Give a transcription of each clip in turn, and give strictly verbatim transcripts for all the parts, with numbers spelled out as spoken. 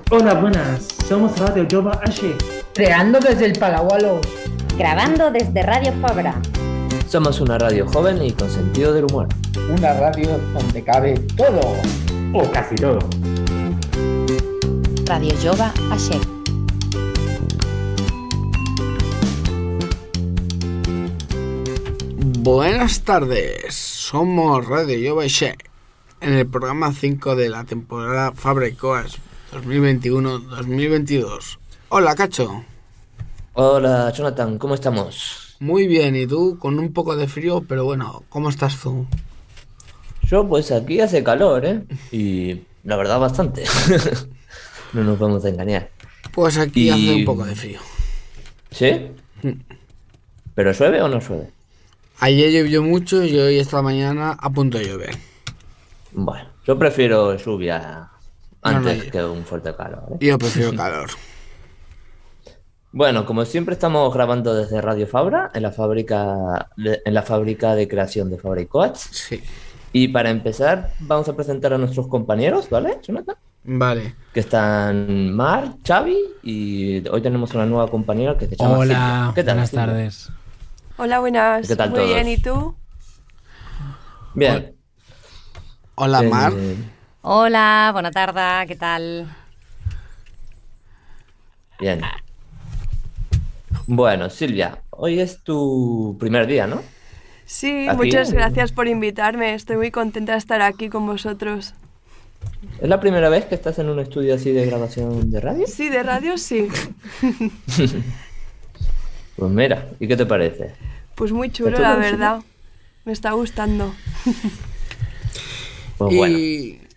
Hola, buenas. Somos Radio Jova H. Creando desde el Palagualo. Grabando desde Radio Fabra. Somos una radio joven y con sentido del humor. Una radio donde cabe todo. O casi todo. Radio Jova H. Buenas tardes, somos Radio Jova H en el programa cinco de la temporada Fabra y Coats dos mil veintiuno dos mil veintidós. Hola, Cacho. Hola, Jonathan, ¿cómo estamos? Muy bien, ¿y tú? Con un poco de frío, pero bueno, ¿cómo estás tú? Yo pues aquí hace calor, ¿eh? Y la verdad bastante. No nos vamos a engañar. Pues aquí y... hace un poco de frío. ¿Sí? ¿Pero llueve o no llueve? Ayer llovió mucho y hoy esta mañana a punto de llover. Bueno, yo prefiero lluvia antes no, no, que un fuerte calor, ¿eh? Yo prefiero calor. Bueno, como siempre estamos grabando desde Radio Fabra, en la fábrica de, en la fábrica de creación de Fabra y Coats. Sí. Y para empezar vamos a presentar a nuestros compañeros, ¿vale, Jonathan? Vale. Que están Mar, Xavi y hoy tenemos una nueva compañera que se llama Hola, Silvia. ¿Qué tal, buenas Silvia? tardes. Hola, buenas. ¿Qué tal Muy todos? bien, ¿y tú? Bien. Hola, Eh, Mar. Hola, buena tarde, ¿qué tal? Bien. Bueno, Silvia, hoy es tu primer día, ¿no? Sí, Aquí. muchas gracias por invitarme. Estoy muy contenta de estar aquí con vosotros. ¿Es la primera vez que estás en un estudio así de grabación de radio? Sí, de radio sí. Pues mira, ¿y qué te parece? Pues muy chulo, ¿Está la chulo, verdad. Me está gustando. Pues y... bueno.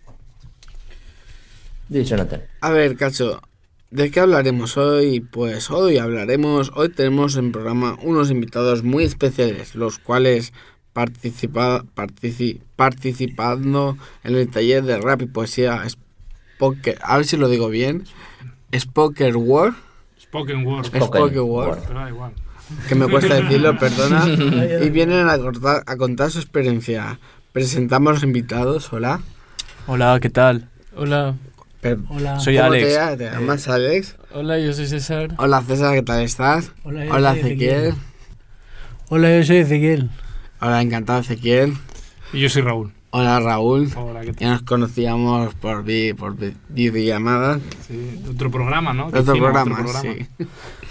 Di, Jonathan. A ver, Cacho, ¿de qué hablaremos hoy? Pues hoy hablaremos, hoy tenemos en programa unos invitados muy especiales, los cuales participa, partici, participando en el taller de rap y poesía Spoken, a ver si lo digo bien, Spoken Word. Spoken Word. Spoken Word. Pero da igual. Que me cuesta decirlo, perdona. Y vienen a contar, a contar su experiencia. Presentamos a los invitados, hola. Hola, ¿qué tal? Hola. Per- Hola. ¿Cómo Soy Alex. te llamas? ¿Te llamas Alex? Hola, yo soy César. Hola César, ¿qué tal estás? Hola, yo Hola soy Ezequiel. Ezequiel. Hola, yo soy Ezequiel. Hola, encantado Ezequiel. Y yo soy Raúl. Hola Raúl. Hola, ¿qué Ya tal? nos conocíamos por, vi, por vi- videollamadas. Sí, de otro programa, ¿no? De Que otro hicimos programa, otro programa. sí.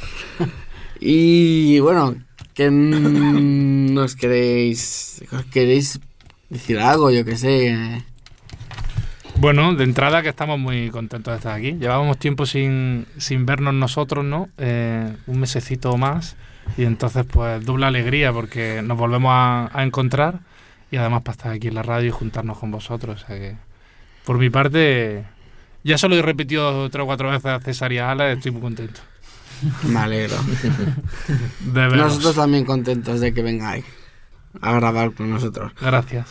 Y bueno, ¿qué n- nos queréis? ¿Os queréis decir algo? Yo qué sé. Bueno, de entrada que estamos muy contentos de estar aquí. Llevábamos tiempo sin, sin vernos nosotros, ¿no? Eh, un mesecito o más. Y entonces, pues, doble alegría porque nos volvemos a, a encontrar y además para estar aquí en la radio y juntarnos con vosotros. O sea que, por mi parte, ya se lo he repetido tres o cuatro veces a César y a Ala, estoy muy contento. Me alegro. De veros. Nosotros también contentos de que vengáis a grabar con nosotros. Gracias.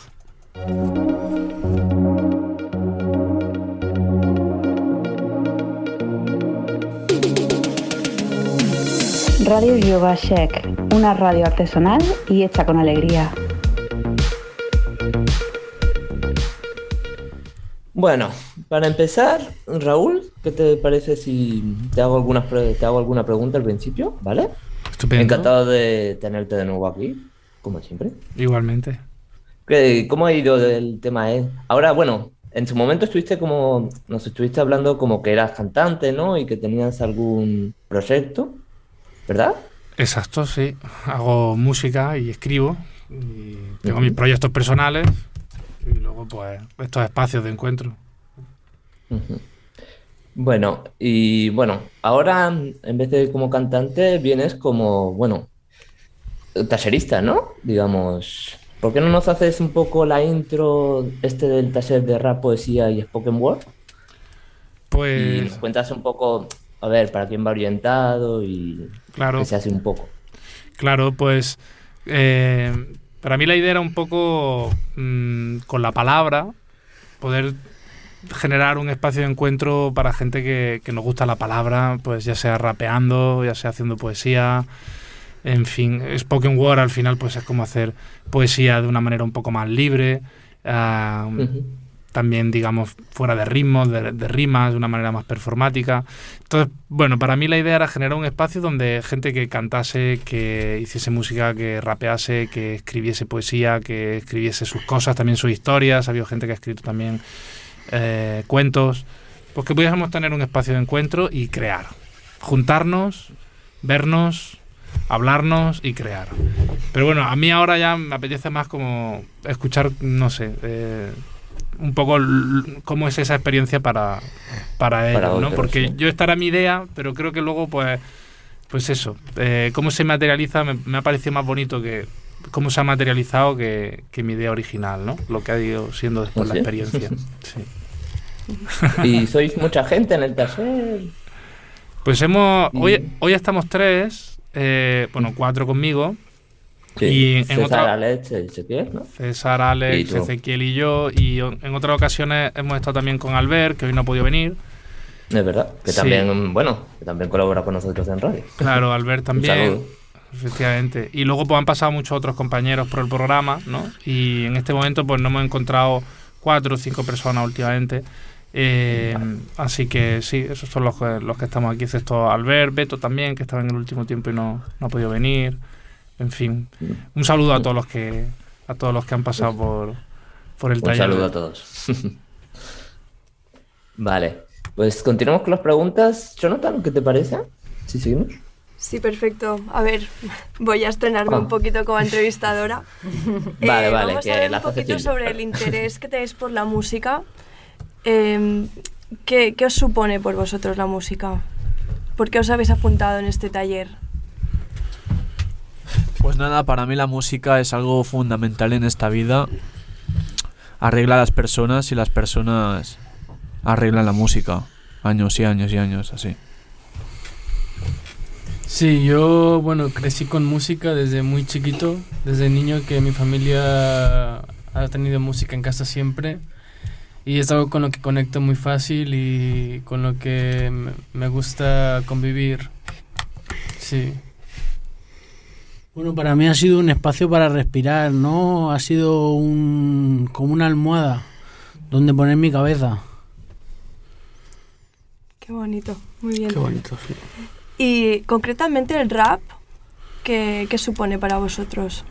Radio Jova Shek, una radio artesanal y hecha con alegría. Bueno, para empezar, Raúl, ¿qué te parece si te hago algunas pre- te hago alguna pregunta al principio, ¿vale? Estupendo. Encantado de tenerte de nuevo aquí, como siempre. Igualmente. ¿Qué- ¿Cómo ha ido el tema? Eh? Ahora, bueno, en su momento estuviste como, nos estuviste hablando como que eras cantante, ¿no? Y que tenías algún proyecto, ¿verdad? Exacto, sí. Hago música y escribo. Y tengo Ujú. mis proyectos personales. Y luego, pues, estos espacios de encuentro. Ujú. Bueno, y bueno, ahora en vez de como cantante vienes como, bueno, tallerista, ¿no? Digamos, ¿por qué no nos haces un poco la intro este del taller de rap, poesía y spoken word? Y Pues, nos cuentas un poco, a ver, para quién va orientado y claro, que se hace un poco. claro, pues, eh, para mí la idea era un poco, mm, con la palabra, poder generar un espacio de encuentro para gente que, que nos gusta la palabra, pues ya sea rapeando, ya sea haciendo poesía, en fin, spoken word al final pues es como hacer poesía de una manera un poco más libre, uh, Ujú. también, digamos, fuera de ritmos, de, de rimas, de una manera más performática. Entonces, bueno, para mí la idea era generar un espacio donde gente que cantase, que hiciese música, que rapease, que escribiese poesía, que escribiese sus cosas, también sus historias. Ha habido gente que ha escrito también eh, cuentos. Pues que pudiésemos tener un espacio de encuentro y crear. Juntarnos, vernos, hablarnos y crear. Pero bueno, a mí ahora ya me apetece más como escuchar, no sé, eh, un poco l- cómo es esa experiencia para, para ellos, Para ¿no? otros, Porque sí. yo esta era mi idea, pero creo que luego, pues, pues eso, eh, cómo se materializa me, me ha parecido más bonito que cómo se ha materializado que, que mi idea original, ¿no? Lo que ha ido siendo después ¿Ah, la sí? experiencia. Sí. ¿Y sois mucha gente en el taller? Pues hemos, Y- hoy, hoy estamos tres, eh, bueno, cuatro conmigo. Sí. Y en César, otra- Alex, Ezequiel, ¿no? César, Y Alex, tú. Ezequiel y yo. Y o- en otras ocasiones hemos estado también con Albert, que hoy no ha podido venir. Es verdad, que Sí. también, bueno, que también colabora con nosotros en radio. Claro, Albert también. saludo. Efectivamente. Y luego pues han pasado muchos otros compañeros por el programa, ¿no? Y en este momento pues no hemos encontrado cuatro o cinco personas últimamente. Eh, así que sí, esos son los que, los que estamos aquí, excepto Albert, Beto también, que estaba en el último tiempo y no, no ha podido venir. En fin, un saludo a todos los que a todos los que han pasado por, por el Un taller. saludo a todos. Vale, pues continuamos con las preguntas. Jonathan, ¿qué te parece? ¿Sí seguimos? Sí, perfecto. A ver, voy a estrenarme Ah. un poquito como entrevistadora. Vale, vale, Vamos que a ver la un hace poquito Silvia. sobre el interés que tenéis por la música. Eh, ¿qué, ¿Qué os supone por vosotros la música? ¿Por qué os habéis apuntado en este taller? Pues nada, para mí la música es algo fundamental en esta vida. Arregla a las personas y las personas arreglan la música. Años y años y años, así. Sí, yo, bueno, crecí con música desde muy chiquito, desde niño que mi familia ha tenido música en casa siempre y es algo con lo que conecto muy fácil y con lo que me- me gusta convivir. Sí. Bueno, para mí ha sido un espacio para respirar, ¿no? Ha sido un, como una almohada donde poner mi cabeza. Qué bonito, muy bien. Qué bonito, sí. Y concretamente el rap, ¿qué, qué supone para vosotros?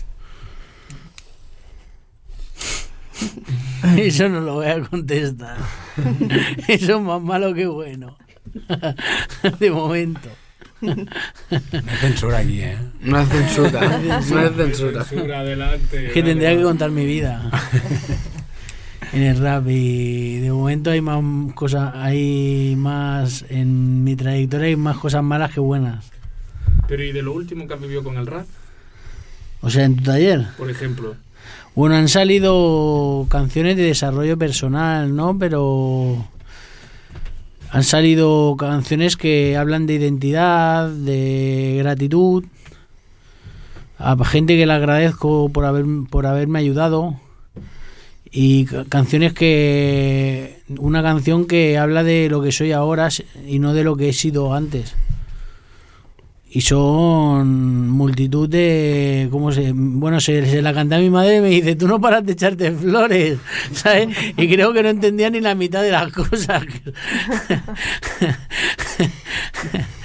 Eso no lo voy a contestar. Eso es más malo que bueno. De momento. No hay censura aquí, ¿eh? No hay censura, no hay censura. adelante. Que tendría que contar mi vida en el rap y de momento hay más cosas, hay más en mi trayectoria hay más cosas malas que buenas. Pero ¿y de lo último que has vivido con el rap, O sea, en tu taller. por ejemplo? Bueno, han salido canciones de desarrollo personal, ¿no? Pero han salido canciones que hablan de identidad, de gratitud, a gente que le agradezco por haber por haberme ayudado y ca- canciones que una canción que habla de lo que soy ahora y no de lo que he sido antes. Y son multitud de... ¿Cómo se...? Bueno, se, se la canté a mi madre y me dice, tú no paras de echarte flores, ¿sabes? Y creo que no entendía ni la mitad de las cosas.